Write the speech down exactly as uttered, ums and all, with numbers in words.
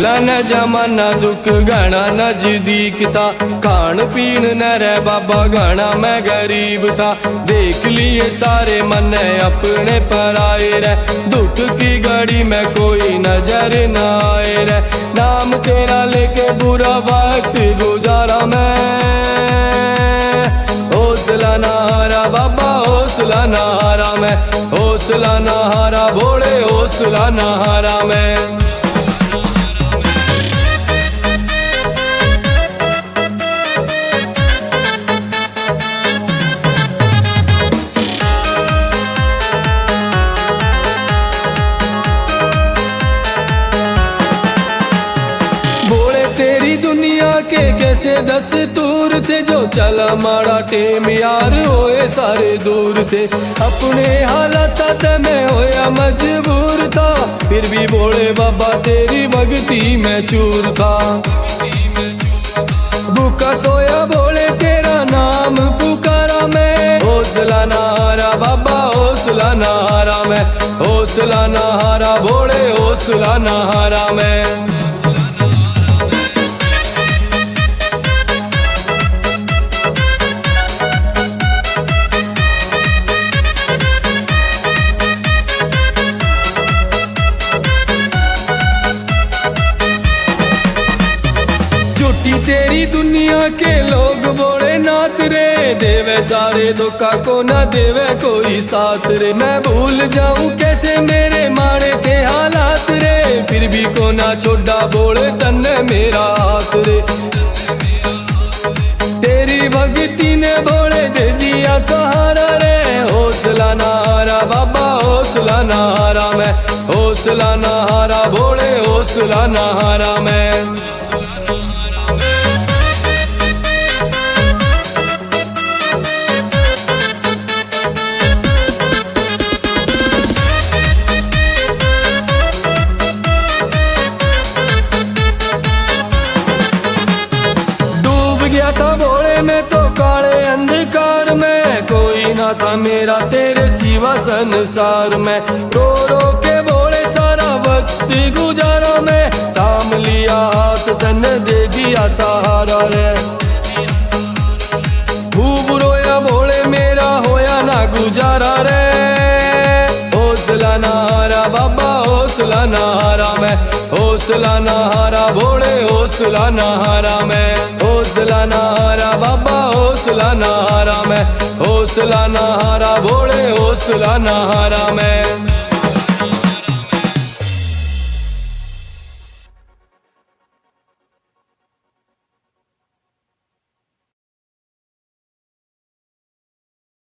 पहला न जमाना दुख घना नजदीक था, खान पीन न रह बाबा घना मैं गरीब था। देख लिए सारे मन अपने पर आए रे, दुख की घड़ी में कोई नजर न आए रे। नाम तेरा लेके बुरा वक्त गुजारा मैं, हौसला ना हारा बाबा हौसला ना हारा मैं, हौसला ना हारा भोले हौसला ना हारा मैं। तेरी दुनिया के कैसे दस्तूर थे, जो चला माड़ा टेम यार होए सारे दूर थे। अपने हालात में होया मजबूर था, फिर भी बोले बाबा तेरी भक्ति में चूर था। भूखा सोया बोले तेरा नाम पुकारा मैं, हौसला ना हारा बाबा हौसला ना हारा मैं, हौसला ना हारा बोले हौसला ना हारा मैं। तेरी दुनिया के लोग बोले नाथ रे, देवे सारे धोखा को ना देवे कोई साथ रे। मैं भूल जाऊं कैसे मेरे मारे के हालात रे, फिर भी को ना छोड़ा बोले तन्ने मेरा हाथ रे। तेरी भक्ति ने बोले दे दिया सहारा रे, हौसला ना हारा बाबा हौसला ना हारा मैं, हौसला ना हारा बोले हौसला ना हारा मैं। गया था भोले में तो काले अंधकार में, कोई ना था मेरा तेरे सिवा संसार में। रो रो के भोले सारा वक्त गुजारा मैं, थाम लिया हाथ तन दे दिया सहारा रे। खूब रोया भोले मेरा होया ना गुजारा रे, हौसला ना हारा बाबा हौसला ना हारा मैं, हौसला ना हारा भोले हौसला ना हारा मैं, हौसला ना हारा बाबा हौसला ना हारा मैं, हौसला ना हारा भोले हौसला ना हारा मैं।